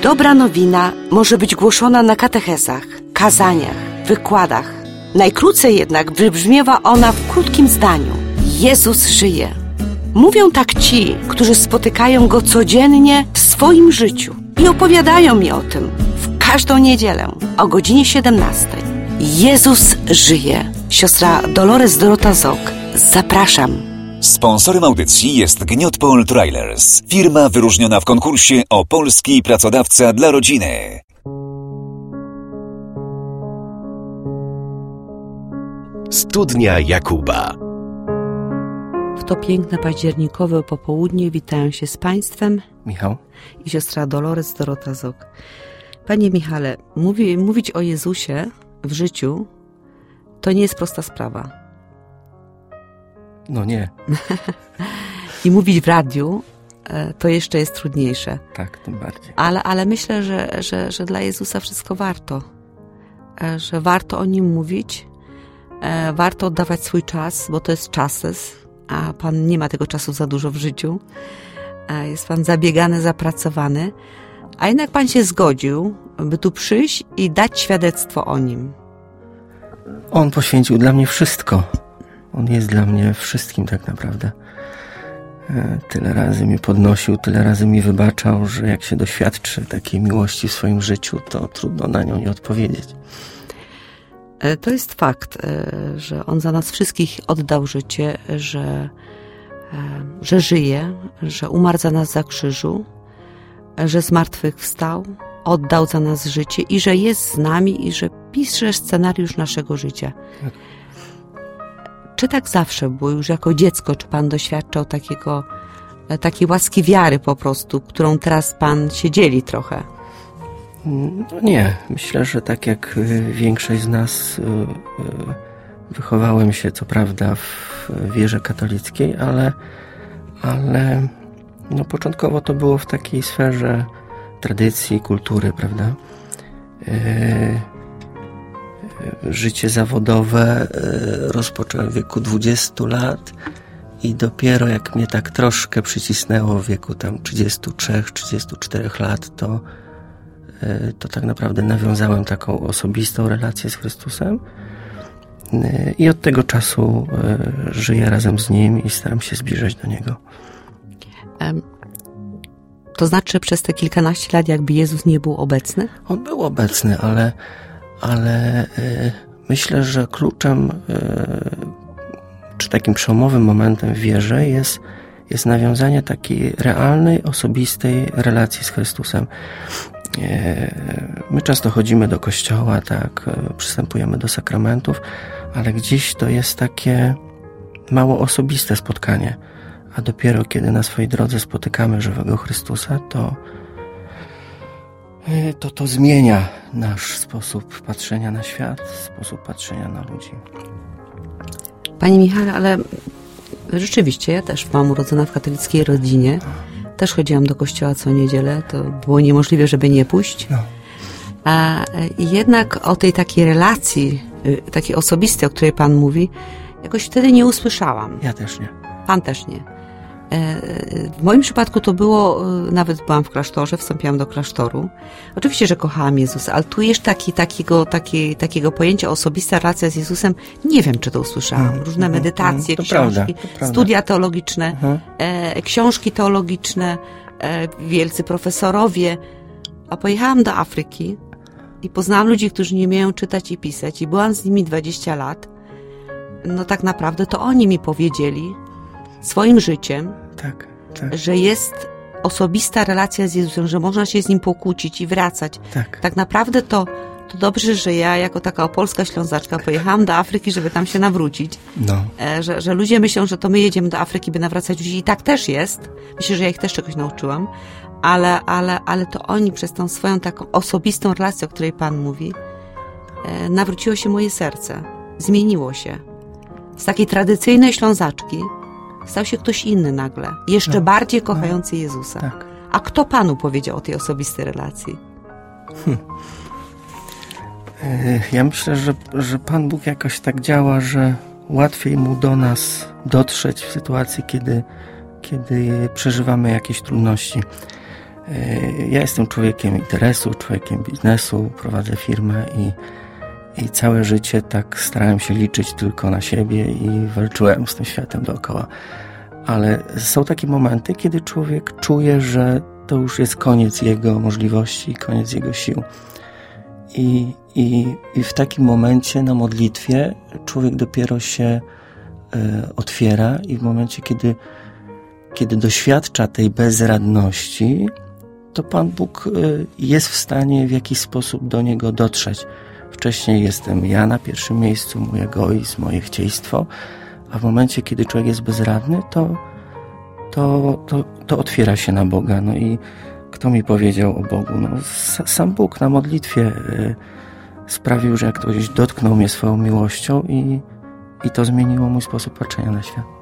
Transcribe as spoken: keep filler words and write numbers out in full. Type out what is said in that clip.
Dobra nowina może być głoszona na katechezach, kazaniach, wykładach. Najkrócej jednak wybrzmiewa ona w krótkim zdaniu. Jezus żyje. Mówią tak ci, którzy spotykają Go codziennie w swoim życiu i opowiadają mi o tym w każdą niedzielę o godzinie siedemnastej. Jezus żyje. Siostra Dolores Dorota Zok. Zapraszam. Sponsorem audycji jest Gniotpol Trailers, firma wyróżniona w konkursie o polski pracodawca dla rodziny. Studnia Jakuba. W to piękne październikowe popołudnie witają się z Państwem Michał i siostra Dolores Dorota Zok. Panie Michale, mówi, mówić o Jezusie w życiu to nie jest prosta sprawa. No nie. I mówić w radiu to jeszcze jest trudniejsze. Tak, tym bardziej. Ale, ale myślę, że, że, że dla Jezusa wszystko warto. Że warto o Nim mówić, warto oddawać swój czas, bo to jest czases, a Pan nie ma tego czasu za dużo w życiu. Jest Pan zabiegany, zapracowany, a jednak Pan się zgodził, by tu przyjść i dać świadectwo o Nim. On poświęcił dla mnie wszystko. On jest dla mnie wszystkim tak naprawdę. Tyle razy mnie podnosił, tyle razy mi wybaczał, że jak się doświadczy takiej miłości w swoim życiu, to trudno na nią nie odpowiedzieć. To jest fakt, że On za nas wszystkich oddał życie, że, że żyje, że umarł za nas za krzyżu, że zmartwychwstał, oddał za nas życie i że jest z nami i że pisze scenariusz naszego życia. Czy tak zawsze było już jako dziecko, czy Pan doświadczał takiego, takiej łaski wiary po prostu, którą teraz Pan się dzieli trochę? No nie, myślę, że tak jak większość z nas wychowałem się co prawda w wierze katolickiej, ale, ale no początkowo to było w takiej sferze tradycji, kultury, prawda? Życie zawodowe rozpocząłem w wieku dwudziestu lat i dopiero jak mnie tak troszkę przycisnęło w wieku tam trzydziestu trzech, trzydziestu czterech lat, to, to tak naprawdę nawiązałem taką osobistą relację z Chrystusem i od tego czasu żyję razem z Nim i staram się zbliżać do Niego. To znaczy, że przez te kilkanaście lat jakby Jezus nie był obecny? On był obecny, ale ale y, myślę, że kluczem y, czy takim przełomowym momentem w wierze jest, jest nawiązanie takiej realnej, osobistej relacji z Chrystusem. Y, my często chodzimy do kościoła, tak, y, przystępujemy do sakramentów, ale gdzieś to jest takie mało osobiste spotkanie, a dopiero kiedy na swojej drodze spotykamy żywego Chrystusa, to to to zmienia nasz sposób patrzenia na świat, sposób patrzenia na ludzi. Panie Michale, ale rzeczywiście ja też byłam urodzona w katolickiej rodzinie. Też chodziłam do kościoła co niedzielę. To było niemożliwe, żeby nie pójść. No. A jednak o tej takiej relacji, takiej osobistej, o której Pan mówi, jakoś wtedy nie usłyszałam. Ja też nie. Pan też nie. W moim przypadku to było, nawet byłam w klasztorze, wstąpiłam do klasztoru. Oczywiście, że kochałam Jezusa, ale tu jeszcze taki, takiego, taki, takiego pojęcia osobista relacja z Jezusem, nie wiem, czy to usłyszałam. Różne medytacje, to książki, prawda, studia teologiczne, mhm. e, książki teologiczne, e, wielcy profesorowie. A pojechałam do Afryki i poznałam ludzi, którzy nie umieją czytać i pisać i byłam z nimi dwadzieścia lat. No tak naprawdę to oni mi powiedzieli swoim życiem, tak, tak. że jest osobista relacja z Jezusem, że można się z Nim pokłócić i wracać. Tak, tak naprawdę to, to dobrze, że ja jako taka opolska Ślązaczka pojechałam do Afryki, żeby tam się nawrócić. No. Że, że ludzie myślą, że to my jedziemy do Afryki, by nawracać ludzi i tak też jest. Myślę, że ja ich też czegoś nauczyłam, ale, ale, ale to oni przez tą swoją taką osobistą relację, o której Pan mówi, nawróciło się moje serce. Zmieniło się. Z takiej tradycyjnej Ślązaczki stał się ktoś inny nagle. Jeszcze no, bardziej kochający no, Jezusa. Tak. A kto Panu powiedział o tej osobistej relacji? Hmm. Ja myślę, że, że Pan Bóg jakoś tak działa, że łatwiej Mu do nas dotrzeć w sytuacji, kiedy, kiedy przeżywamy jakieś trudności. Ja jestem człowiekiem interesu, człowiekiem biznesu, prowadzę firmę i, i całe życie tak starałem się liczyć tylko na siebie i walczyłem z tym światem dookoła. Ale są takie momenty, kiedy człowiek czuje, że to już jest koniec jego możliwości, koniec jego sił. I, i, i w takim momencie na modlitwie człowiek dopiero się y, otwiera i w momencie, kiedy, kiedy doświadcza tej bezradności, to Pan Bóg y, jest w stanie w jakiś sposób do niego dotrzeć. Wcześniej jestem ja na pierwszym miejscu, mój egoizm, moje chcieństwo, a w momencie, kiedy człowiek jest bezradny, to, to, to, to otwiera się na Boga. No i kto mi powiedział o Bogu? No, sam Bóg na modlitwie y, sprawił, że jak ktoś dotknął mnie swoją miłością i, i to zmieniło mój sposób patrzenia na świat.